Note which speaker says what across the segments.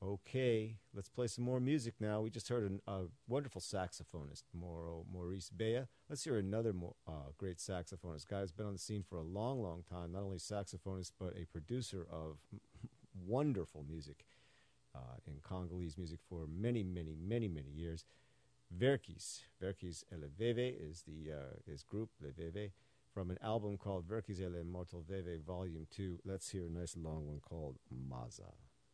Speaker 1: Okay, let's play some more music now. We just heard a wonderful saxophonist, Maurice Bea. Let's hear another great saxophonist. Guy who's been on the scene for a long, long time. Not only saxophonist, but a producer of wonderful music in Congolese music for many, many, many, many years. Verkis. Verkis et le Veve is his group, Le Veve, from an album called Verkis et le Mortel Veve, Volume 2. Let's hear a nice long one called Maza.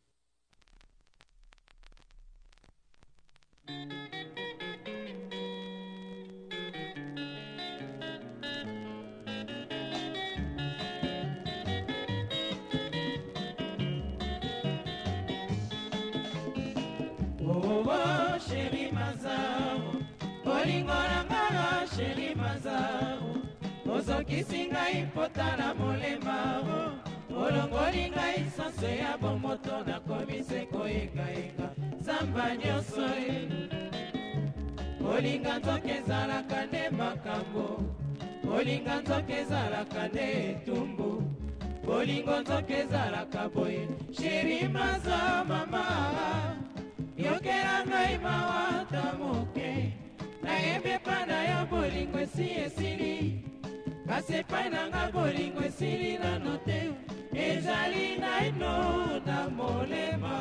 Speaker 2: Oh, chéri Mazao, bolingo na ngala chéri Mazao, ozokisi ngai pota na molema, olongoli ngai sanso ya bomoto nakomi se koyengayenga zamba nyonso olinga nzoka ezalaka nde makambo, olinga nzoka ezalaka nde etumbu, bolingo nzoka ezalaka boye chéri Mazao mama. Yokela ngai mawata moke, nayebi epai na yo bolingo esi esili, kasi epai na nga bolingo esili nano te, ezali naino na molema.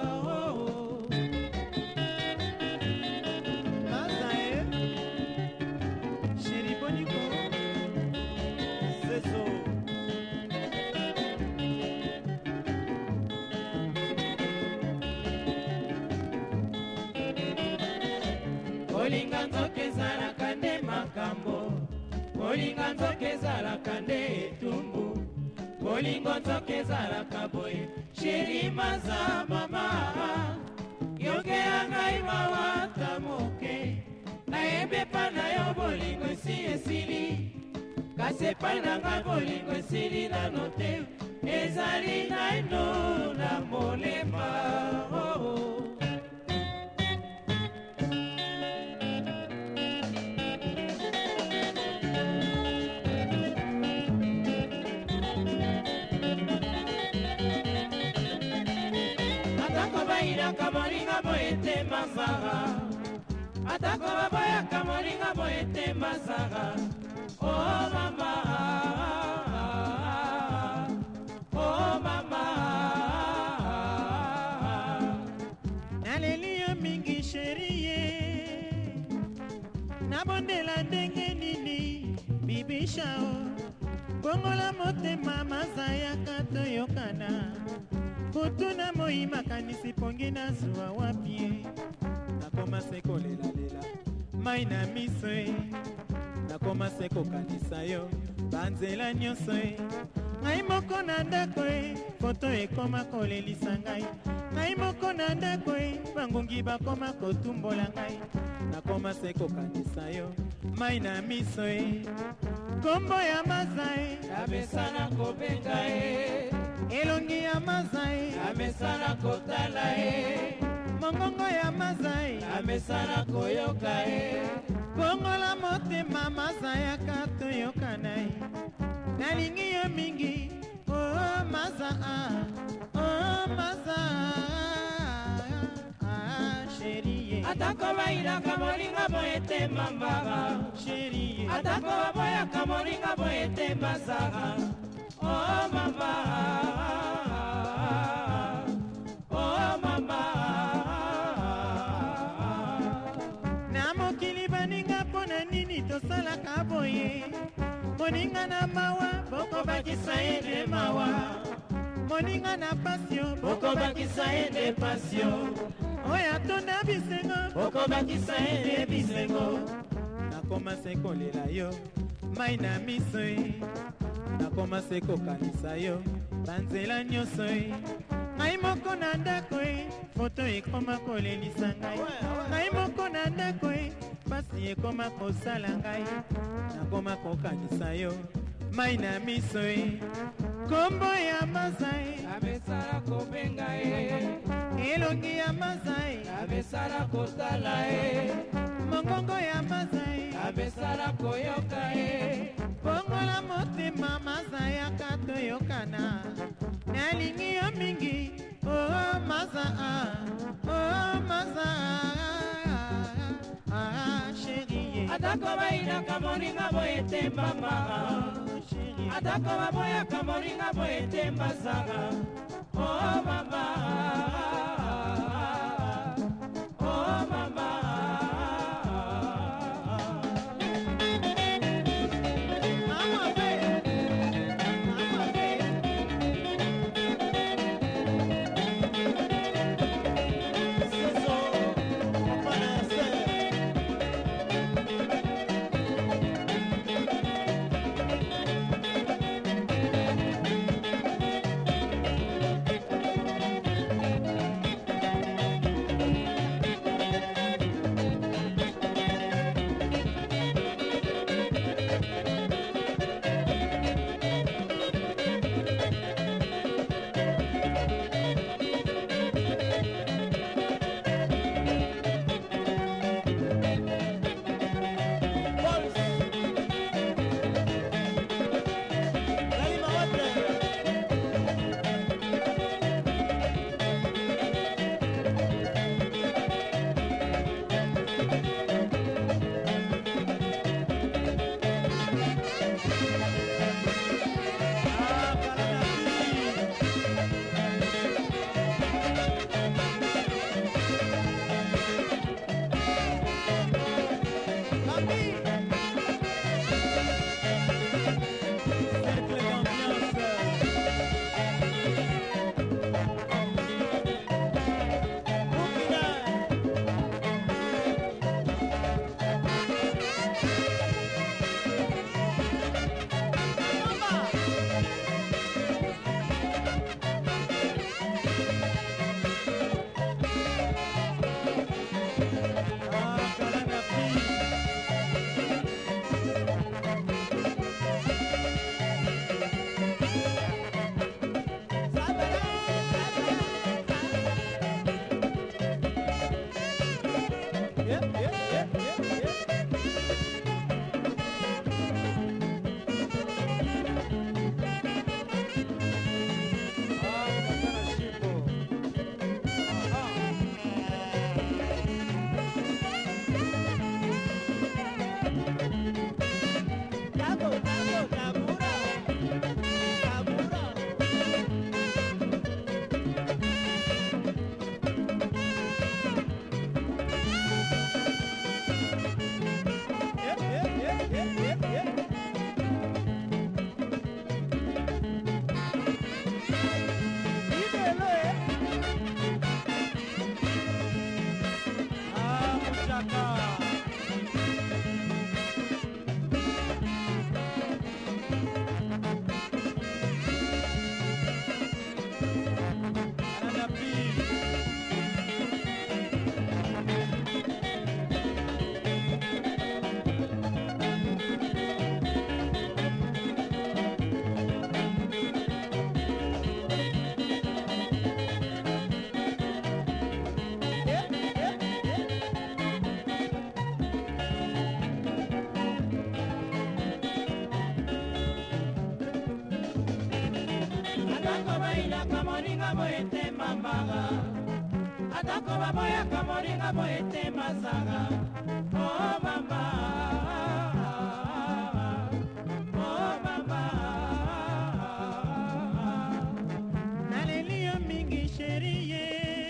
Speaker 3: Mazae, chéri boniko, seso.
Speaker 2: Bolinga nzoka ezalaka nde makambo, bolinga nzoka ezalaka nde etumbu, bolingo nzoka ezalaka boye chéri Maza mama. Yokela ngai mawata moke, nayebi epai na yo bolingo esi esili, kasi epai na ngai bolingo esili nano te, ezali naino na molema. Atako moringa boete mazaga, atako baboyaka moringa boete mazaga. Oh mama, oh mama.
Speaker 3: Naleli yo mingi chérie, nabondela ndenge nini bibishao, bongola motema mazayaka toyokana. Kutuna moi makanisi pongi na zuwa wapie, nakoma se kolelalela mai na miso e, nakoma se kokanisa yo banzela nyonso e. Ngai moko na ndako e, foto ekoma kolelisa ngai, ngai moko na ndako e, bangungi bakoma kotumbola ngai, nakoma se kokanisa yo mai na miso e. Kombo ya Maza e,
Speaker 2: Amesana kobenga e,
Speaker 3: elongi ya Maza e,
Speaker 2: amesana kotala e,
Speaker 3: mongongo ya Maza e,
Speaker 2: amesana koyoka e.
Speaker 3: bongola motema Maza ya kato yokana e. Nalingi yo mingi, oh Maza oh Maza chérie.
Speaker 2: Atako bairaka moringa boete mambaga,
Speaker 3: Chérie,
Speaker 2: atako baboyaka moringa boete mazaga. Oh mama, oh mama.
Speaker 3: na mokili baninga pona nini tosalaka boye, moninga na mawa boko bakisa ede mawa, moninga na pasio
Speaker 2: Boko bakisa ede pasio,
Speaker 3: oya tonda bisengo
Speaker 2: boko bakisa ede bisengo.
Speaker 3: nakoma se kolela yo mai na miso e, nakoma se kokanisa yo banzela nyonso e. Ngai moko na ndako e, foto ekoma kolelisa ngai, ngai moko na ndako e, pasi ekoma kosala ngai, nakoma kokanisa yo mai na miso e. Kombo ya Maza e,
Speaker 2: Amesara kobenga e,
Speaker 3: elongi ya Maza e,
Speaker 2: amesara kotala e,
Speaker 3: mongongo ya Maza e,
Speaker 2: amesara koyoka e.
Speaker 3: bongola motema Maza ya kato yokana. Nalingi yo mingi, oh Maza
Speaker 2: atako bainaka moninga boye te mama, atako baboyaka moninga boye te mbasaka. Oh mama, oh mama.
Speaker 3: atako baboyaka moninga boye te masanga. Oh mama, oh mama, naleli yo mingi sherie,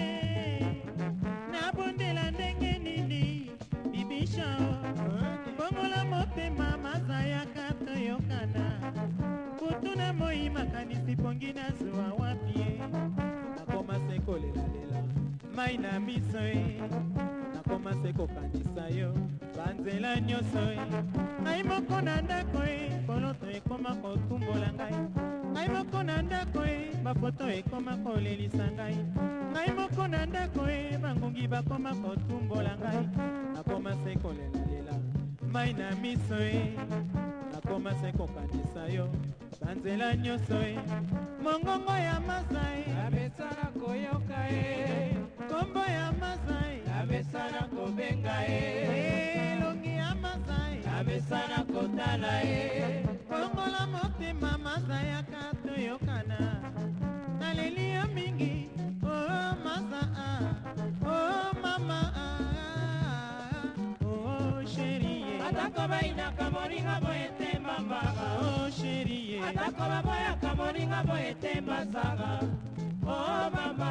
Speaker 3: nabondela ndenge nini bibisha bongola motema mazayaka toyokana kutuna moi makanisi pongi na zuwa wapie nakoma se kolelalela mai na miso nakoma se kokanisa yo banzela nyonso ngai moko na ndako koloto ekoma kotumbola ngai ngai moko na ndako bafoto ekoma kolelisa ngai ngai moko na ndako bangungi bakoma kotumbola ngai nakoma se kolelalela mai na miso nakoma se kokanisa yo banzela nyonso mongongo ya masai abesana koyoka kombo ya masai abesana kobenga elongi ya masai abesana kotala kongola motema masai akatoyokana naleli yo mingi oh masa oh mama oh chérie
Speaker 2: atako bayinaka moninga boye te mamaga
Speaker 3: oh chérie
Speaker 2: atako baboyaka moninga boye te masanga oh mama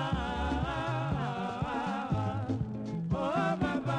Speaker 2: oh mama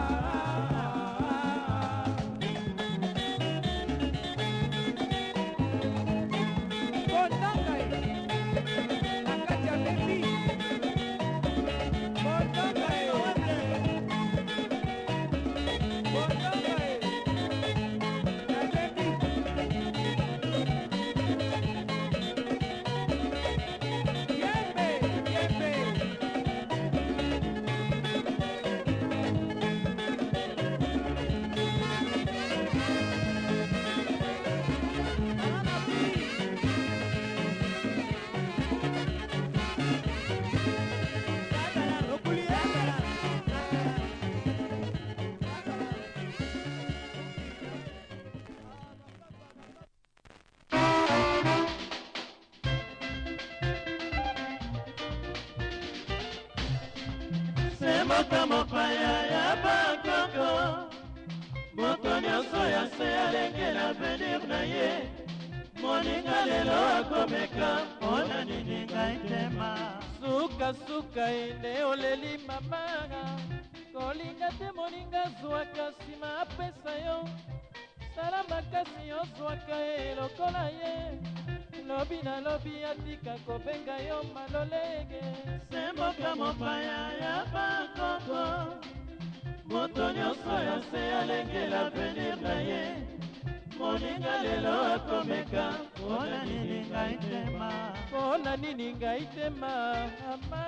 Speaker 3: mboka mopaya ya bakoko moto nyonso ya se alengela avenir na ye moninga lelo akomeka mpona nini ngai tema
Speaker 4: sukasuka ene oleli mamanga kolinga te moninga zwaka nsima apesa yo sala makasi ozwaka ye lokola ye lobi na lobi atika kobenga yo malolege
Speaker 3: se mboka mopaya ya bakoko moto nyonso ya se alengela avenir na ye moninga lelo akomeka mpona nini ngai tema
Speaker 4: mpona nini ngai tema ama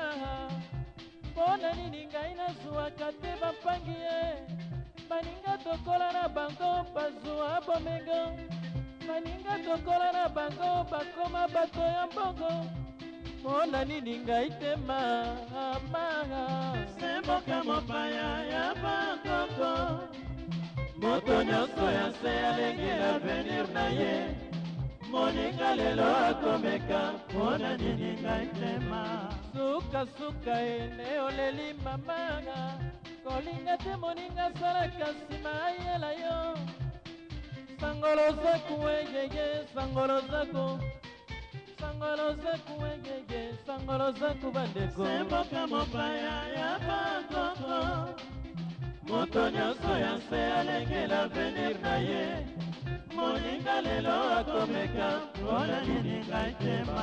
Speaker 4: mpona nini ngai nazwaka te bampangi ye baninga tokola na bango bazwa bomengo baninga tokola na bango bakoma bato ya mbongo mpona nini ngai tema amanga
Speaker 3: se mboka mopaya ya bakoko moto nyonso ya se alengela avenir na ye moninga lelo akomeka mpona nini ngai tema
Speaker 4: sukasuka ene oleli mamanga kolinga te moninga salaka nsima ayela yo sangolo zaku egege sangolo zaku sangolo zaku egege sangolo zaku bandeko
Speaker 3: se mboka mopaya ya bakoko moto nyonso ya se alengela avenir na ye moninga lelo akomeka mpona nini ngai tema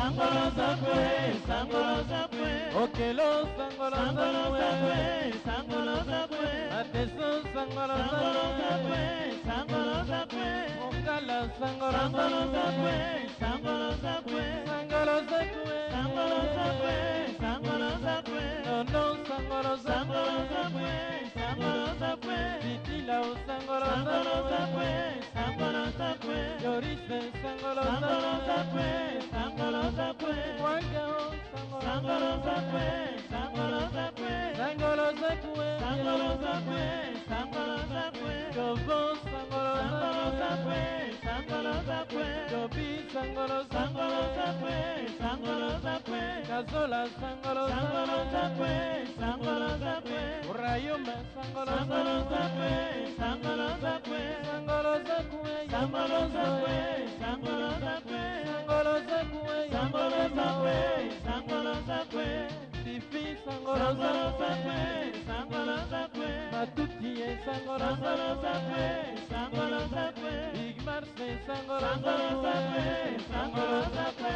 Speaker 3: sangolo zakwe, sangolo zakwe,
Speaker 4: okelo sangolo
Speaker 3: sangolo zakwe,
Speaker 4: zakwe,
Speaker 3: sangolo zakwe,
Speaker 4: ateso sangolo
Speaker 3: sangolo
Speaker 4: zakwe,
Speaker 3: zakwe, sangolo zakwe,
Speaker 4: mongala sangolo
Speaker 3: sangolo zakwe,
Speaker 4: zakwe,
Speaker 3: sangolo zakwe,
Speaker 4: sangolo zakwe,
Speaker 3: sangolo zakwe, sangolo zakwe,
Speaker 4: nono sangolo
Speaker 3: sangolo
Speaker 4: zakwe,
Speaker 3: zakwe, sangolo zakwe,
Speaker 4: titila o sangolo
Speaker 3: sangolo zakwe,
Speaker 4: zakwe,
Speaker 3: sangolo zakwe,
Speaker 4: yorise sangolo
Speaker 3: sangolo zakwe,
Speaker 4: zakwe,
Speaker 3: sangolo zakwe,
Speaker 4: wanga o
Speaker 3: sangolo zakwe, sangolo zakwe,
Speaker 4: sangolo zakwe,
Speaker 3: sangolo zakwe, sangolo zakwe,
Speaker 4: yobo sangolo
Speaker 3: sangolo zakwe,
Speaker 4: zakwe,
Speaker 3: sangolo zakwe,
Speaker 4: yobi sangolo
Speaker 3: sangolo
Speaker 4: zakwe,
Speaker 3: zakwe, sangolo zakwe,
Speaker 4: kazola sangolo
Speaker 3: sangolo zakwe,
Speaker 4: zakwe,
Speaker 3: sangolo zakwe,
Speaker 4: urayuma sangolo
Speaker 3: sangolo zakwe,
Speaker 4: zakwe,
Speaker 3: sangolo zakwe,
Speaker 4: sangolo zakwe,
Speaker 3: sangolo zakwe, sangolo zakwe,
Speaker 4: sangolo zakwe,
Speaker 3: sangolo zakwe, sangolo zakwe,
Speaker 4: tifi sangolo
Speaker 3: sangolo zakwe,
Speaker 4: zakwe,
Speaker 3: sangolo zakwe,
Speaker 4: matuti e sangolo
Speaker 3: sangolo zakwe,
Speaker 4: zakwe,
Speaker 3: sangolo zakwe,
Speaker 4: Big Marse sangolo
Speaker 3: sangolo zakwe,
Speaker 4: zakwe,
Speaker 3: sangolo zakwe.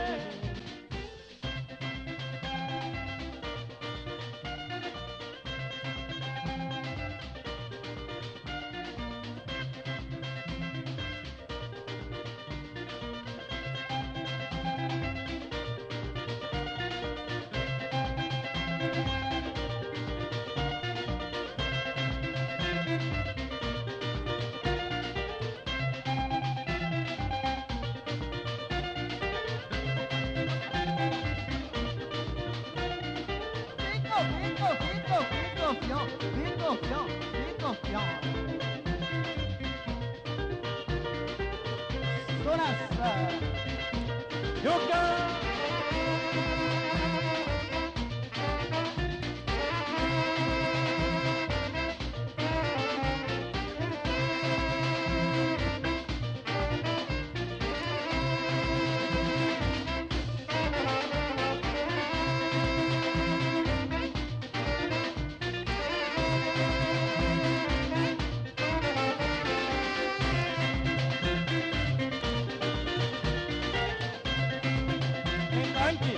Speaker 4: Yoka Enganki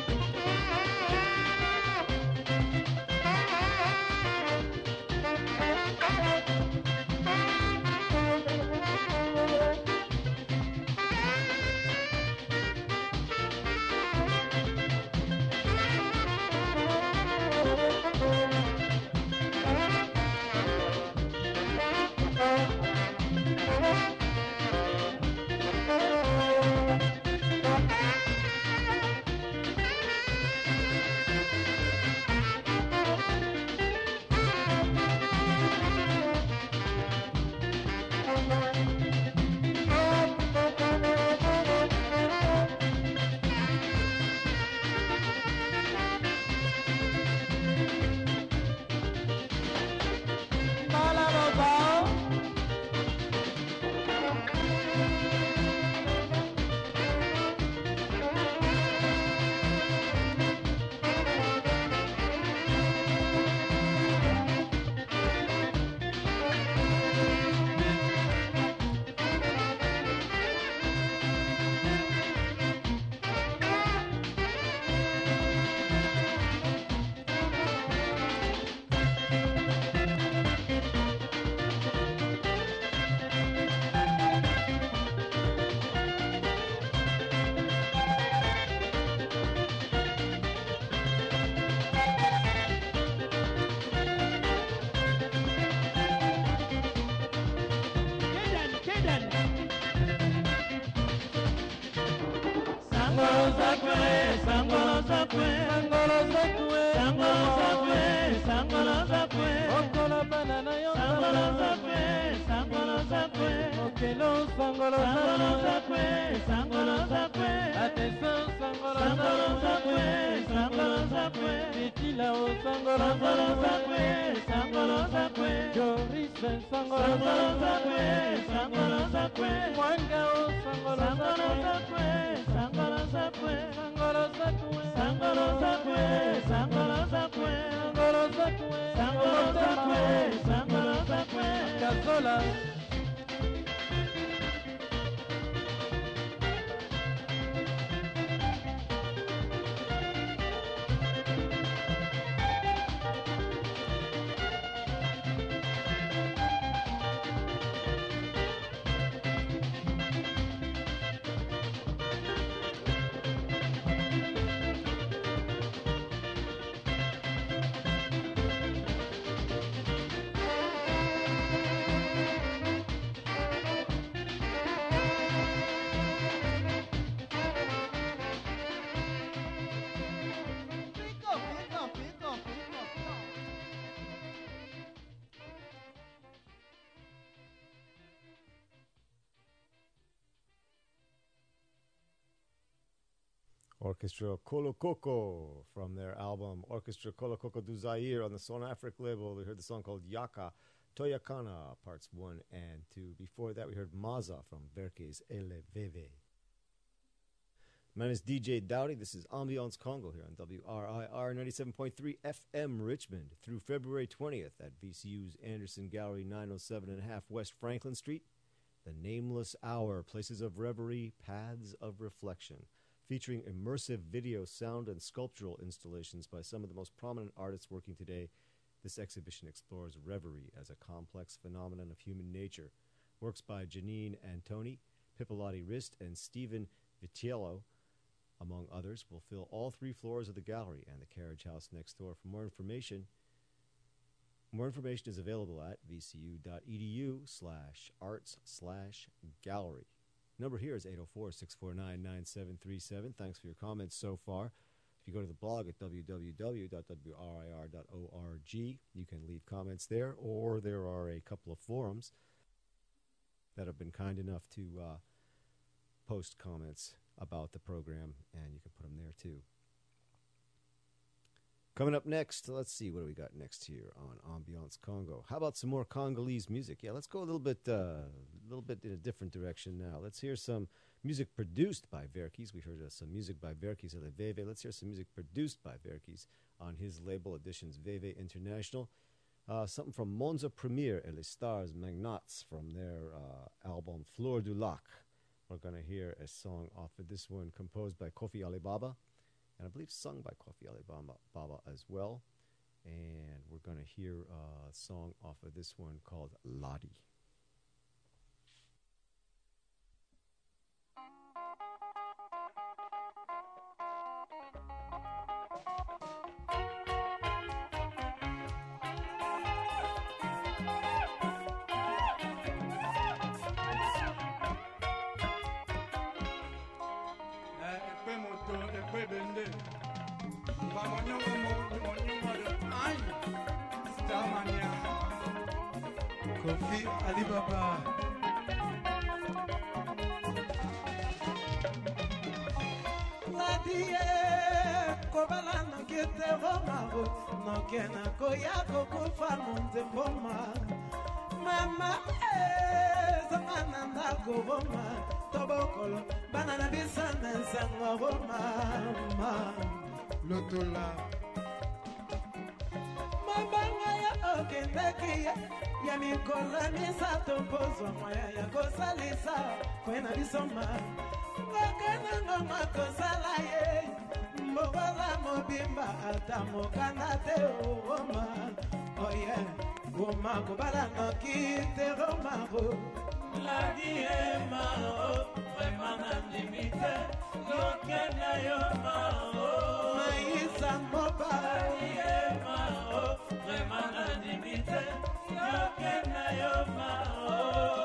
Speaker 3: Sangolo zakwe, sangolo zakwe,
Speaker 4: sangolo zakwe,
Speaker 3: sangolo zakwe, sangolo zakwe,
Speaker 4: okola banana yo
Speaker 3: sangolo zakwe, sangolo zakwe,
Speaker 4: okelo sangolo
Speaker 3: sangolo
Speaker 4: zakwe,
Speaker 3: zakwe, sangolo zakwe,
Speaker 4: ateso sangolo
Speaker 3: sangolo zakwe,
Speaker 4: zakwe,
Speaker 3: sangolo zakwe,
Speaker 4: titila o sangolo
Speaker 3: sangolo zakwe, sangolo zakwe,
Speaker 4: yorise sangolo
Speaker 3: sangolo zakwe,
Speaker 4: zakwe,
Speaker 3: sangolo zakwe,
Speaker 4: mwanga o sangolo
Speaker 3: sangolo
Speaker 4: zakwe,
Speaker 3: zakwe, sangolo zakwe,
Speaker 4: sangolo zakwe,
Speaker 3: sangolo zakwe, sangolo zakwe,
Speaker 4: sangolo zakwe,
Speaker 3: sangolo zakwe, sangolo zakwe,
Speaker 4: kazola
Speaker 1: Orchestra Kolokoko from their album Orchestra Kolokoko du Zaire on the Son Afrique label. We heard the song called Yaka Toyakana, parts 1 and 2. Before that, we heard Maza from Verkes Ele Veve. My name is DJ Dowdy. This is Ambiance Congo here on WRIR 97.3 FM Richmond through February 20th at VCU's Anderson Gallery, 907.5 West Franklin Street. The Nameless Hour, Places of Reverie, Paths of Reflection, featuring immersive video, sound, and sculptural installations by some of the most prominent artists working today. This exhibition explores reverie as a complex phenomenon of human nature. Works by Janine Antoni, Pipilotti Rist, and Stephen Vitiello, among others, will fill all 3 floors of the gallery and the carriage house next door. For more information is available at vcu.edu/arts/gallery. Number here is 804-649-9737. Thanks for your comments so far. If you go to the blog at www.wrir.org, you can leave comments there, or there are a couple of forums that have been kind enough to post comments about the program, and you can put them there too. Coming up next, let's see, what do we got next here on Ambiance Congo? How about some more Congolese music? Yeah, let's go a little bit in a different direction now. Let's hear some music produced by Verkes. We heard some music by Verkes Ele Veve. Let's hear some music produced by Verkes on his label Editions Veve International. Something from Monza Premier et les Stars Magnats from their album Fleur du Lac. We're going to hear a song off of this one composed by Kofi Alibaba, and I believe sung by Kofi Alibaba as well. And we're going to hear a song off of this one called Ladi.
Speaker 5: Kofi Alibaba. Ladie kobala nokete romaro nokena koyako kufa munzemboma mama zangana ndako roma tobokolo banana bisana sango roma lotola mabanga ya okendeki ya mikola misato pozo moya ya kosalisa kwena bisoma ngakana ngoma kosala ye mbogola mobimba ata mokanda te roma oye goma kobala noki te romaro ladie mao vraiment na limite yokena yo mao maïsa moba ladie mao vraiment na limite yokena yo mao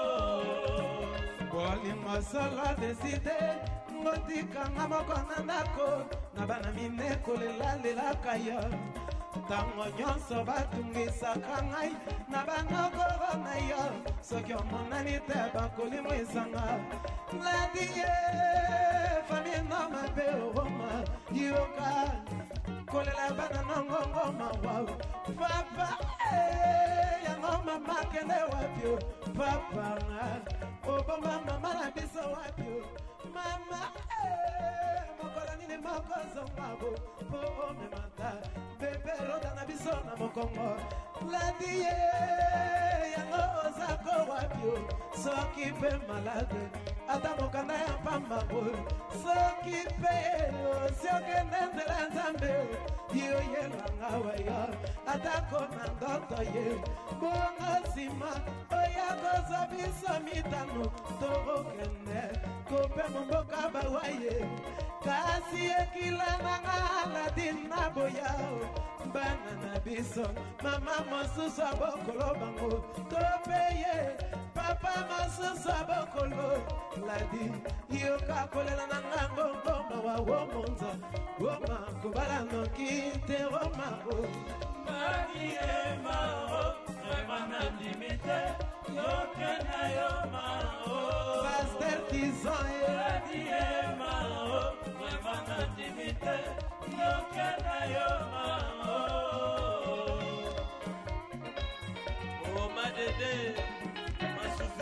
Speaker 5: bolingo solo deside ngotikanga moko na ndako na bana mine kolelalela yo ntango nyonso batungisaka ngai na banokoro na yo soki omonani te bakolimwisanga ladie fami no mabe oroma yoka kolela bana nongongo mawa papa yango mama kende wapio papa oboma mama na biso wapio mama mokola nini mokozongabo po omemata bebe roda na biso na mokongo ladie yango ozako wapio soki pe malade ata mokanda ya pambabo soki pe osiokende nzela nzambe yoyelanga waya atako na ndoto ye bongo nsima oya kozwa biso mitano tokokende kope momboka bawaye kasi ekilananga aladin na boyao bana na biso mama mosusu abokolo bango topeye papa mosusu abokolo ladi yoka kolela na ngango ngoma wa womonza woma kobala noki te roma ladi emao remana limite yokena yo mao Pasteur Tizon ladi emao remana limite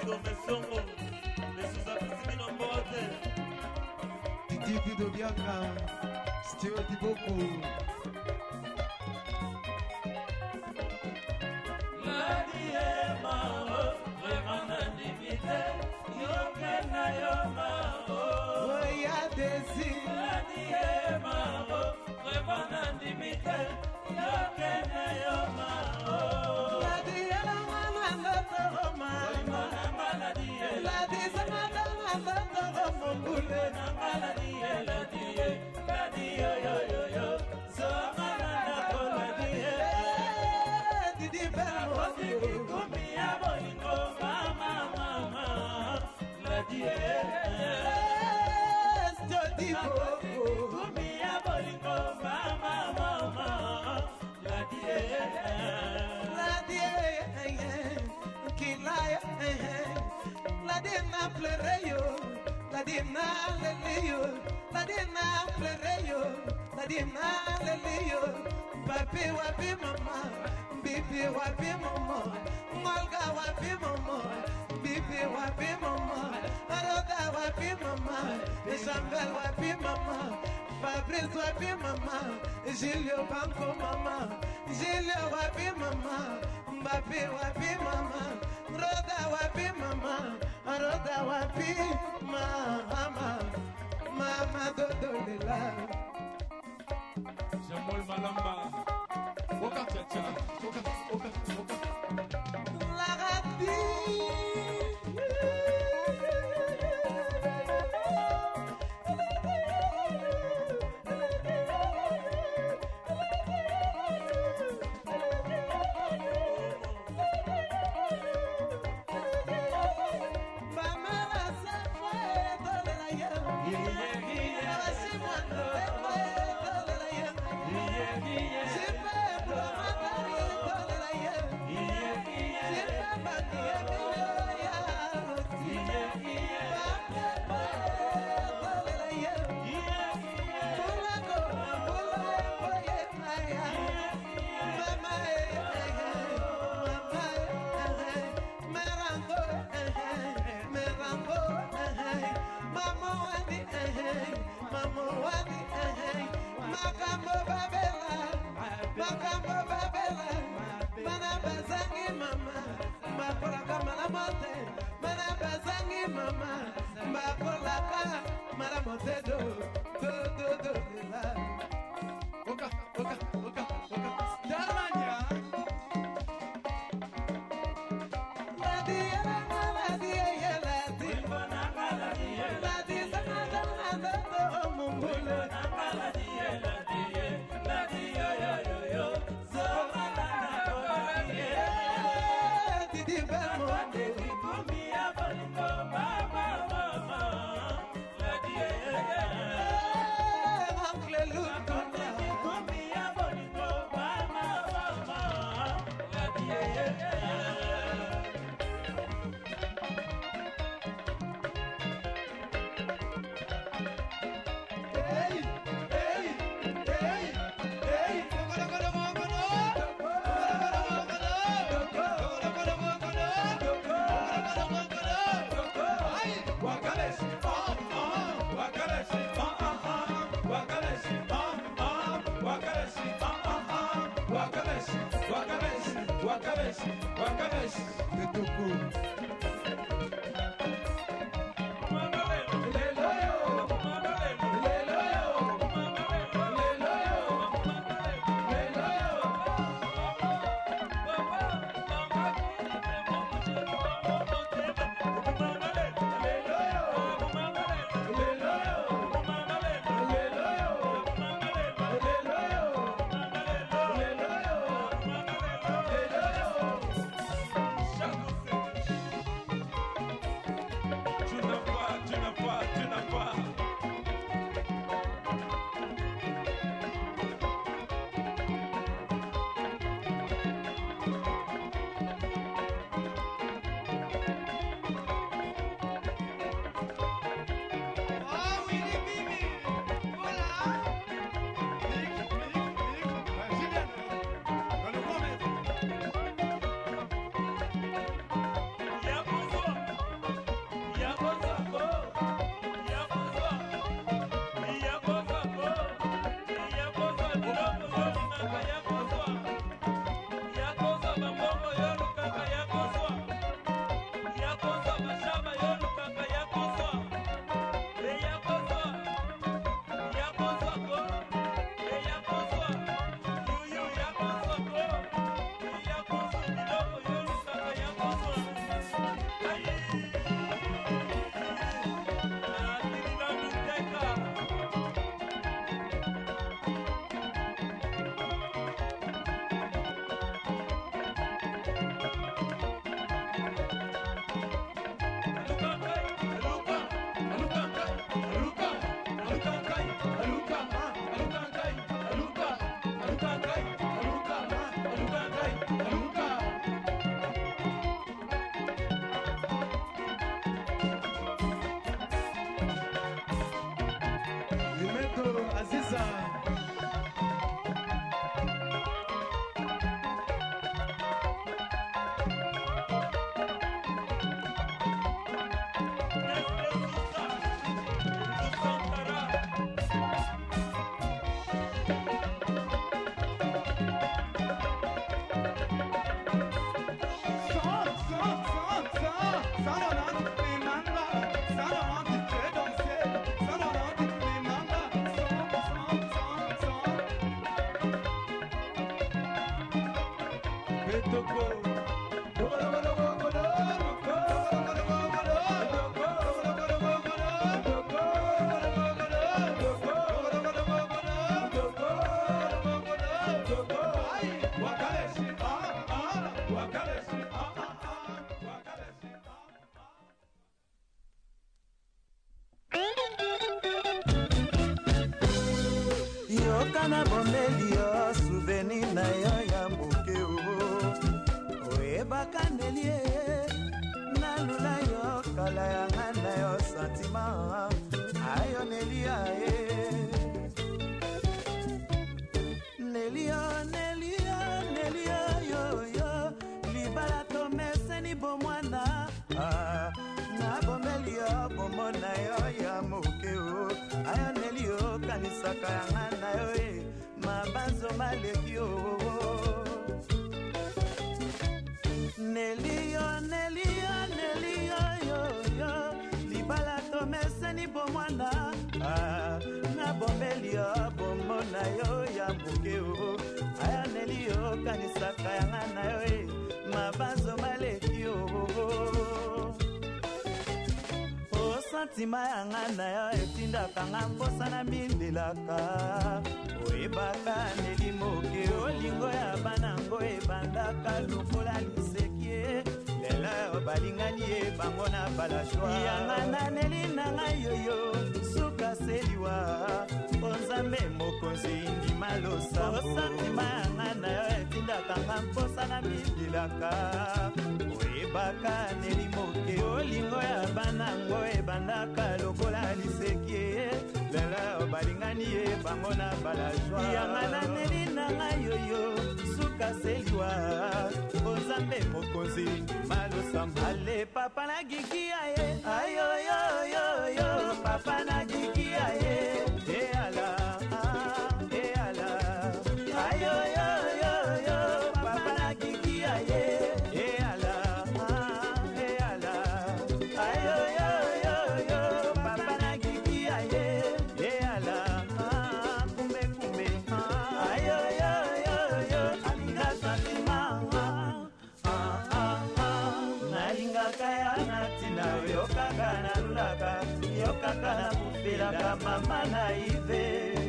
Speaker 6: mesongo mesuza kusimino mbote
Speaker 5: Titi Dobiaka Stio Diboko
Speaker 6: Ladie mao Remana dimite Yoke na yo mao
Speaker 5: Oya Desi
Speaker 6: Ladie mao Remana dimite Yoke na yo mao
Speaker 5: Ladie la mana Roma
Speaker 6: Ladie
Speaker 5: Ladie Samata Mongule
Speaker 6: Ladie yo yo yo yo So manana ko ladie
Speaker 5: Didi Belmo
Speaker 6: Kumia bolingo mama mama Ladie
Speaker 5: Stio Diboko
Speaker 6: Kumia bolingo mama mama Ladie
Speaker 5: Kilaya Ladie na plereyo Ladie na leleyo Ladie na plereyo Ladie na leleyo Papi wapi mama Bibi wapi mama Ngolga wapi mama Bibi wapi mama Aroda wapi mama Shambel wapi mama Fabrice wapi mama Julio Banco mama Julio wapi mama Mbappé wapi mama Roda wapi mama Roda wapi mama Mama Dodolela
Speaker 6: Jamol Malamba Waka chacha Waka
Speaker 5: La Rati
Speaker 7: Kana bombeli yo souvenir na yo ya mboke o oyebaka ndelie nalula yo kala yanga na yo sentiment ayo nelia nelia yo libala tomeseni bomwana na bombeli yo bomona yo ya mboke o ayo nelio kanisaka yanga na yo mabanzo maleki yo nelio yo libala tomeseni bomwana na bombeli yo bomona yo ya mboke o aya nelio kanisaka yanga na yo mabanzo maleki yo santima yanga na yo etindaka nga mposa na mindelaka oyebaka neli moke olingo ya banango ebandaka lokola liseki lelo balingani ye bango na balashwa yanga na neli na ngai yoyo suka seliwa onzambe mokonzi ndima losambo santima yanga na yo etindaka nga mposa na mindelaka oyebaka neli moke olingo ya banango ebandaka lokola liseki lelo balingani ye bango na balashwa yanga na neli na ngai yoyo suka seliwa onzambe mokonzi malosamba ale papa na giki aye ayoyoyoyo papa na giki aye eala eala ayoyoyoyo papa na giki aye eala eala ayoyoyoyo papa na giki aye eala kumbe kumbe ayoyoyoyo alinga santima nalingaka ya natina yokaka nalulaka yokaka na bufilaka mama na ive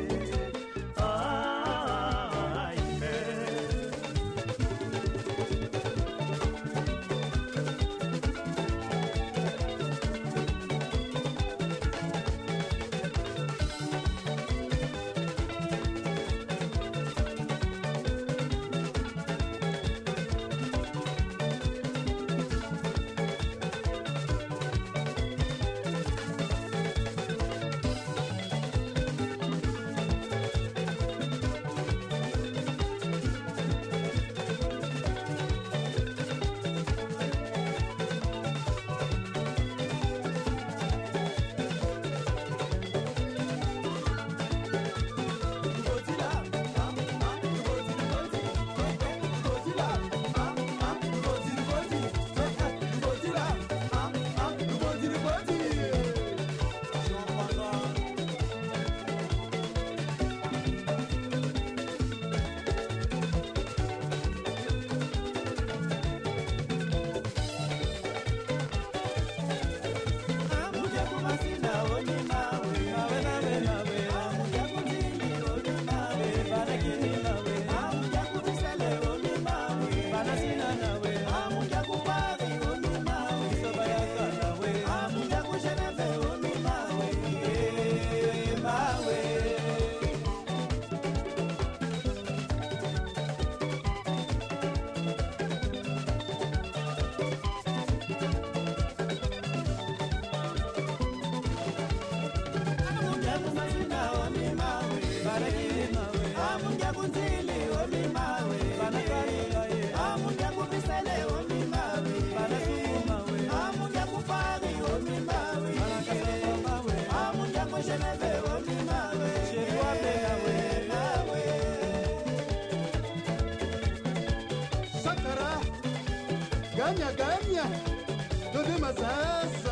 Speaker 8: Ganha, não tem mais essa.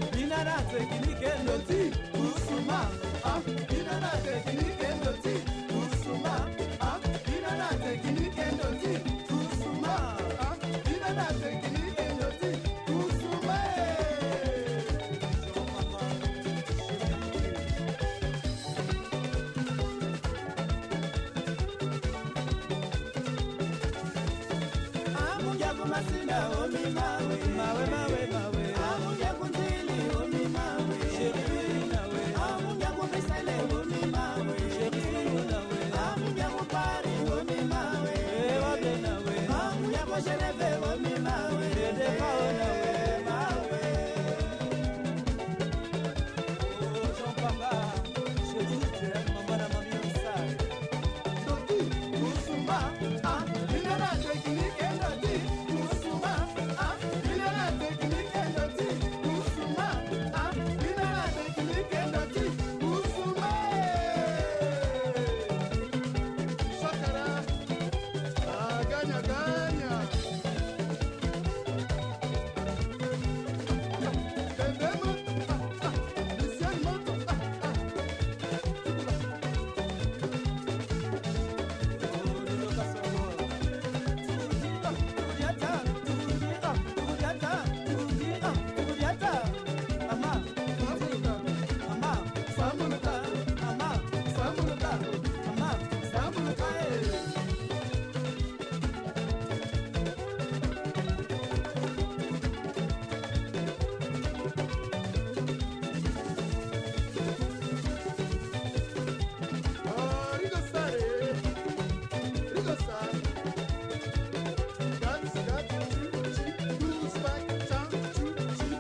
Speaker 8: Binara teknike ndoti, usuma. Binara teknike ndoti,
Speaker 7: masina omi mawe mawe mawe mawe amunya kunzili omi mawe sheri nawe amunya kumisale omi mawe sheri nawe amunya kupari omi mawe wabe nawe amunya kosheleve omi mawe dede kao nawe mawe oh chompanga sheri mama na mami msai doti kusuma ah inara teknike doti kusuma ah inara teknike doti kusuma ah inara teknike doti kusuma
Speaker 8: Shakara. Ah, ganya, ganya. Bembema. Luciano Moto. Rigo Sare. Rigo Sare. Gats, gats, choo, choo, goose back, choo, choo, choo.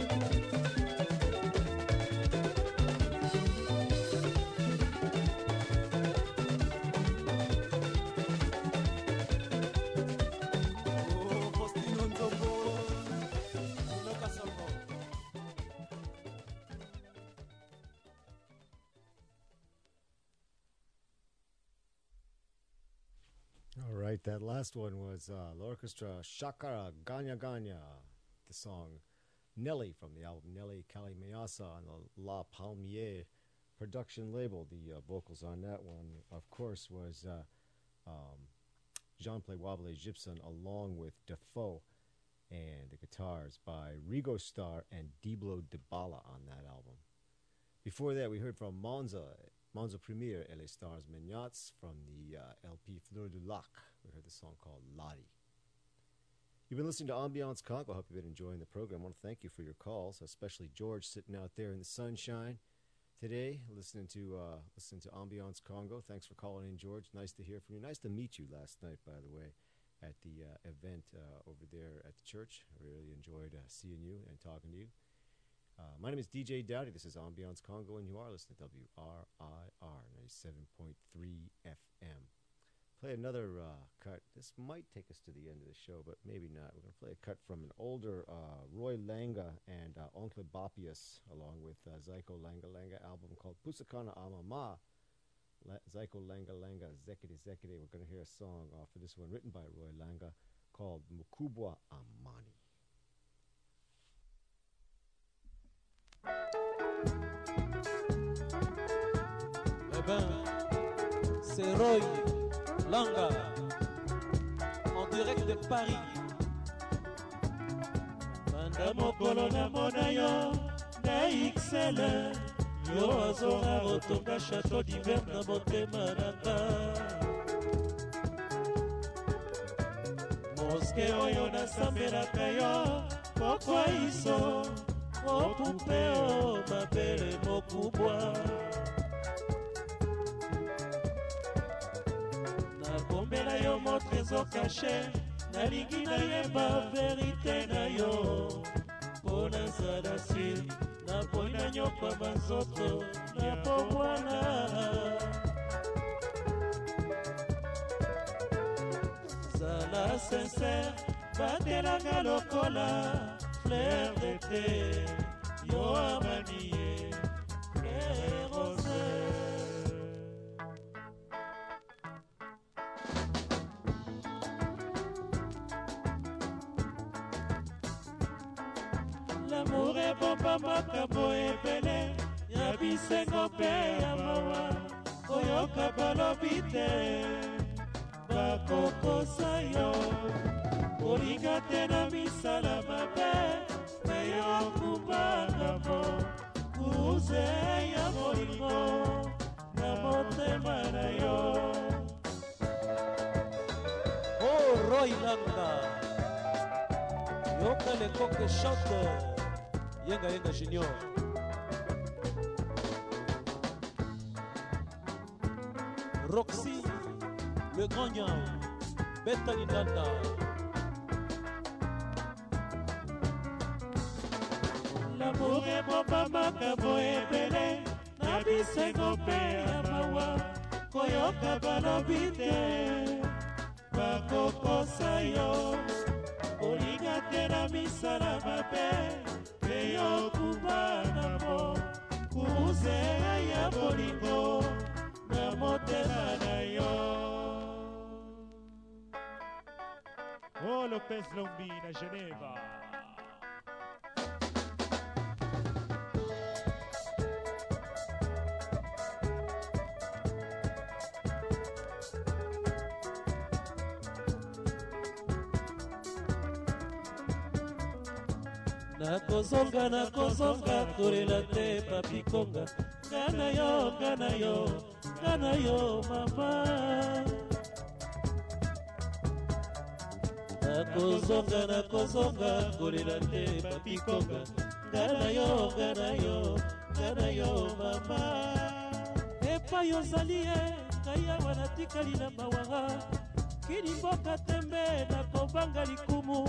Speaker 1: All right, that last one was l'orchestra Shakara Ganya Ganya, the song Nelly from the album Nelly Kali Mayasa on the La Palmier production label. The vocals on that one, of course, was Jean-Play Wobble Gibson along with Defoe, and the guitars by Rigo Starr and Diblo Dibala on that album. Before that, we heard from Monza Premier et les Stars Mignats from the LP Fleur du Lac. We heard the song called Lottie. You've been listening to Ambiance Congo. I hope you've been enjoying the program. I want to thank you for your calls, especially George sitting out there in the sunshine today, listening to Ambiance Congo. Thanks for calling in, George. Nice to hear from you. Nice to meet you last night, by the way, at the event over there at the church. I really enjoyed seeing you and talking to you. My name is DJ Dowdy. This is Ambiance Congo, and you are listening to WRIR 97.3 FM. Play another cut. This might take us to the end of the show, but maybe not. We're going to play a cut from an older Roy Langa and Oncle Bapius, along with Zyko Langa Langa album called Pusakana Amama. Zyko Langa Langa Zekide Zekide. We're going to hear a song off of this one written by Roy Langa called Mukubwa Amani.
Speaker 4: Eh ben, c'est Roy Langa, en direct de Paris.
Speaker 2: Banda mokolo na mona yo na XL yo azonga rotonga chateau d'hiver na motema nanga moske oyo nasambelaka yo pokwa iso opupe o mabele mokubwa nakombela yo mo trésor caché nalingi nayeba verite na yo mpo nazala sir napoi na nyokwa banzoto ya pomwana zala sincère batelanga lokola fleur d'été yo amanie fleur rose. L'amour est bomba makambo ebele ya bisengo mpe ya mawa oyoka balobi te bakokosa yo olinga te na misala mabe me yo kumbangamo kuze ya molingo na motema na yo.
Speaker 4: Oh, Roy Langa,
Speaker 9: Yoka le coq chante. Yenga Yenga Junior. Roxy, le grand Niao. Beta Lindanda.
Speaker 3: L'amour est mon papa kabo ebele na bisengo mpe ya mawa koyoka balobi te bakokosa yo kolinga te na misala mabe mpe yo kubana mo kuze ya bolingo na motema na yo. Oh, Lopez Lombi na Geneva.
Speaker 9: nakozonga kolela te papikonga ngana yo mama nakozonga kolela te papikonga ngana yo mama epai ozali ye ngai awa natikali na mawanga kini mboka tembe nakobanga likumu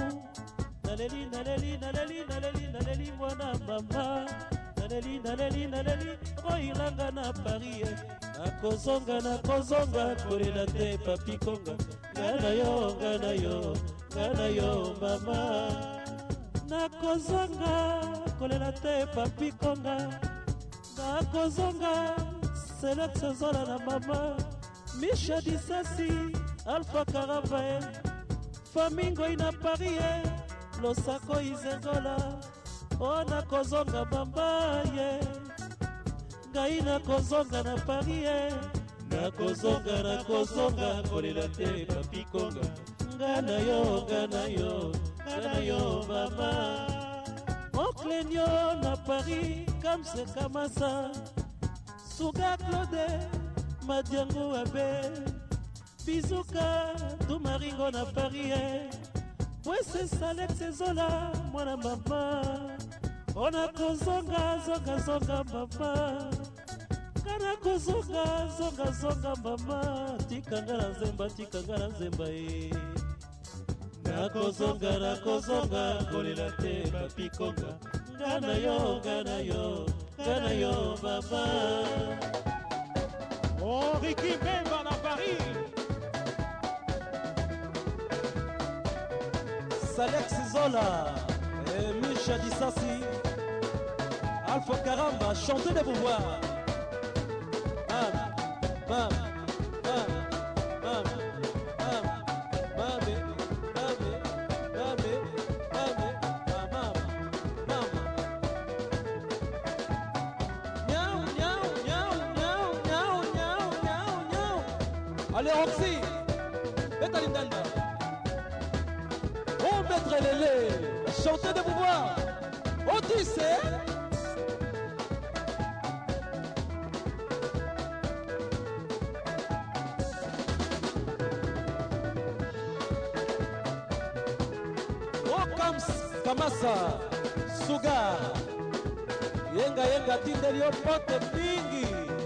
Speaker 9: naleli mwana mama naleli oilanga na Paris nakozonga kolela te papikonga ngana yo mama nakozonga kolela te papikonga nakozonga Selex Zola na mama Misha Disasi Alpha Karavae Famingo ina Paris Losako Izengola ona kozonga mama ye ngai nakozonga na Paris nakozonga kolela te papikonga ngana yo mama Oklenyo na Paris Kamse Kamasa Suga Claude Madiango Abe Bizuka Tumaringo na Paris Wese Salex Zola mwana mama ona kozonga mama kana kozonga mama tikanga na nzemba nakozonga kolela te papikonga ngana yo mama.
Speaker 3: Oh, Ricky Memba na Paris.
Speaker 9: Salex Zola et Misha Disasi Alpha Karamba, chantez de pouvoir. Bam, bam, bam, bam, bam, bam, bam, bam, bam, bam, bam. Miaou, miaou, miaou, miaou, miaou, miaou, miaou, miaou. Allez, Roxy, Beta Lindanda. Oh, Maître Lélé, chantez de pouvoir. Otis, Kamasa, Sugar, Yenga tindeli pote mingi.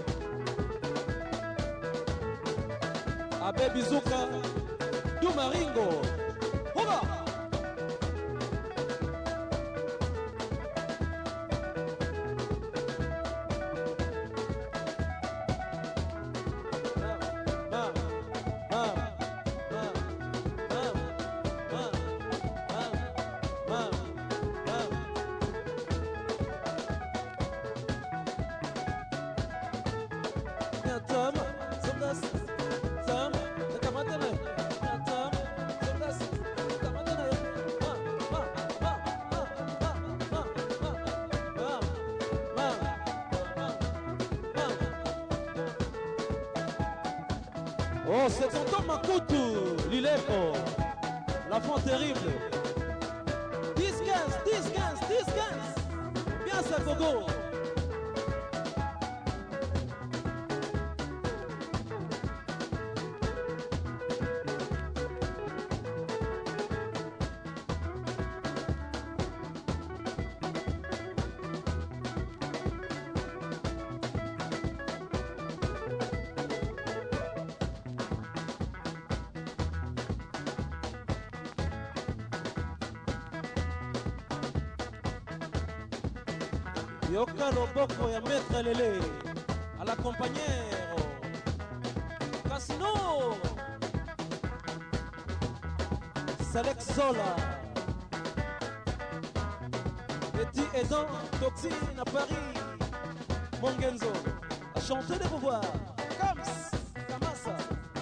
Speaker 9: Abe Bizuka, Dumaringo, Huba. Oh, c'est tonton Makutu, Lilepo, l'enfant terrible. 10-15, 10-15, 10-15. Bien ça, Gogo. yoka loboko ya maître lele à la compagnero Casino Salek Zola Betty Edon Toxine à Paris Mongenzo a chanté des pouvoirs Kams Kamasa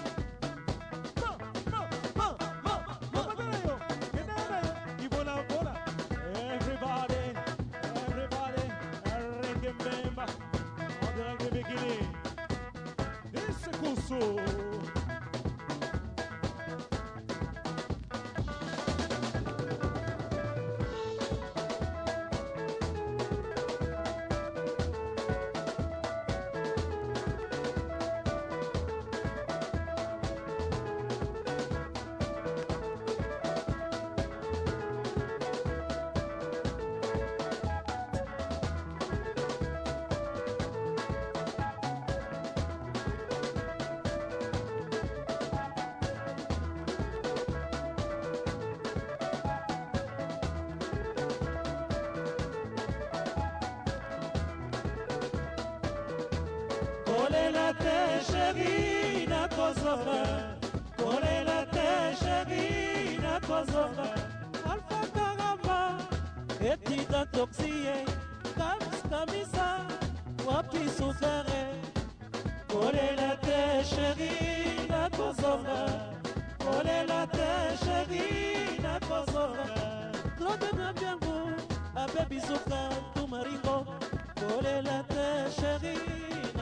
Speaker 3: Kolela te chérie na kozonga Kolela te chérie na kozonga Alpha Karamba Etida toxie Kams Kamisa Wapi sufere Kolela te chérie na kozonga Kolela te chérie na kozonga Claude Nabiango Abe Bizuka Tumaringo Kolela te chérie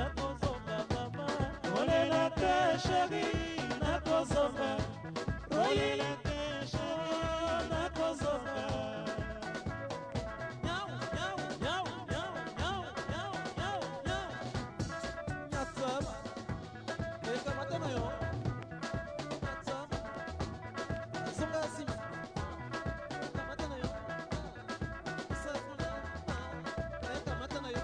Speaker 3: Kolela te chérie na kozonga Kolela te chérie na kozonga Nyau, nyau, nyau, nyau, nyau, nyau, nyau, nyau Nyatsaba Eka matana yo Nyatsaba Zonga sima Eka matana yo Safuna Eka matana yo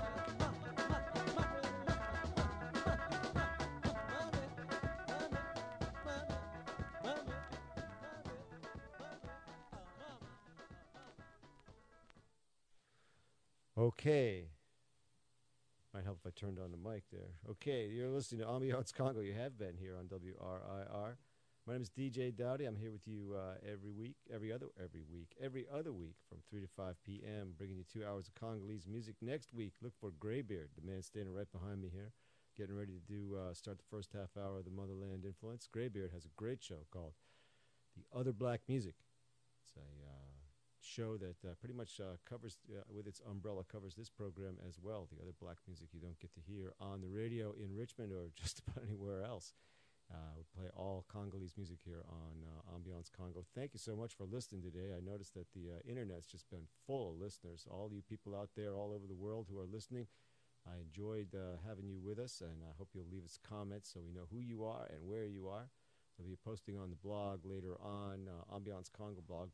Speaker 1: Okay. Might help if I turned on the mic there. Okay, you're listening to Ambiance Congo. You have been here on WRIR. My name is DJ Dowdy. I'm here with you every other week from 3 to 5 p.m., bringing you 2 hours of Congolese music. Next week, look for Greybeard, the man standing right behind me here, getting ready to start the first half hour of the Motherland Influence. Greybeard has a great show called The Other Black Music. It's a show that pretty much covers, with its umbrella, covers this program as well. The other black music you don't get to hear on the radio in Richmond or just about anywhere else. We play all Congolese music here on Ambiance Congo. Thank you so much for listening today. I noticed that the internet's just been full of listeners. All you people out there all over the world who are listening, I enjoyed having you with us, and I hope you'll leave us comments so we know who you are and where you are. I'll be posting on the blog later on, Ambiance Congo blog,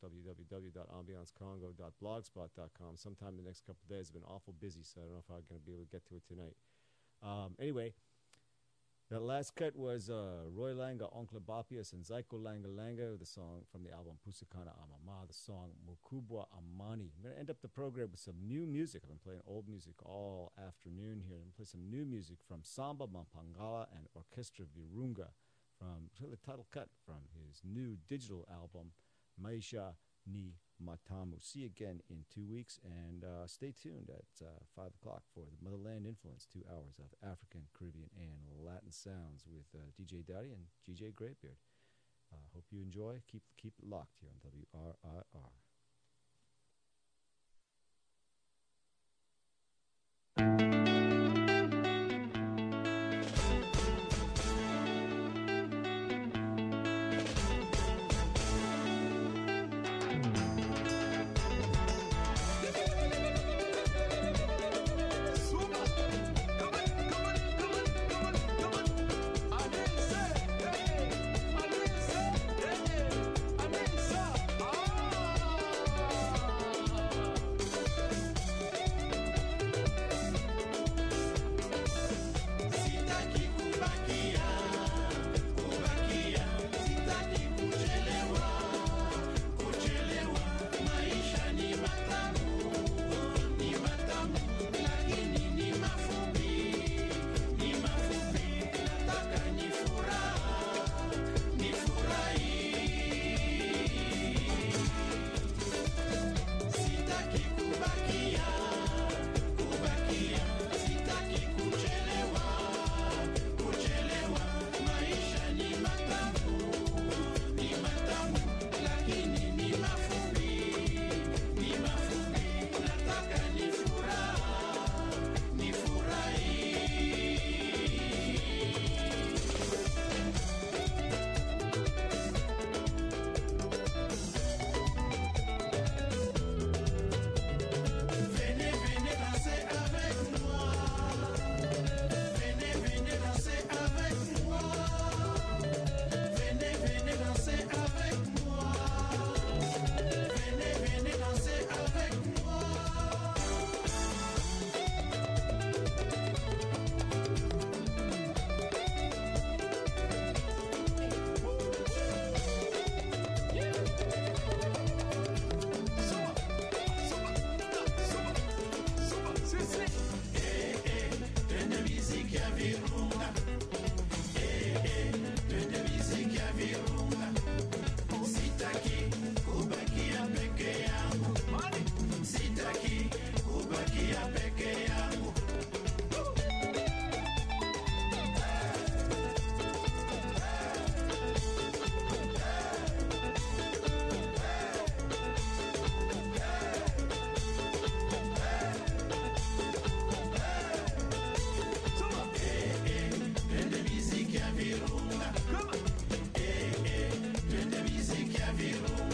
Speaker 1: www.ambiancecongo.blogspot.com. Sometime in the next couple of days. I've been awful busy, so I don't know if I'm going to be able to get to it tonight. Anyway, that last cut was Roy Langa, Oncle Bapius, and Zaiko Langa Langa, the song from the album Pusikana Amama, the song Mukubwa Amani. I'm going to end up the program with some new music. I've been playing old music all afternoon here. I'm going to play some new music from Samba Mampangala and Orchestra Virunga, from the title cut from his new digital album, Maisha Ni Matamu. See you again in 2 weeks, and stay tuned at 5 o'clock for the Motherland Influence, 2 hours of African, Caribbean, and Latin sounds with DJ Dowdy and DJ Greybeard. Hope you enjoy. Keep it locked here on WRIR.
Speaker 5: Ah biru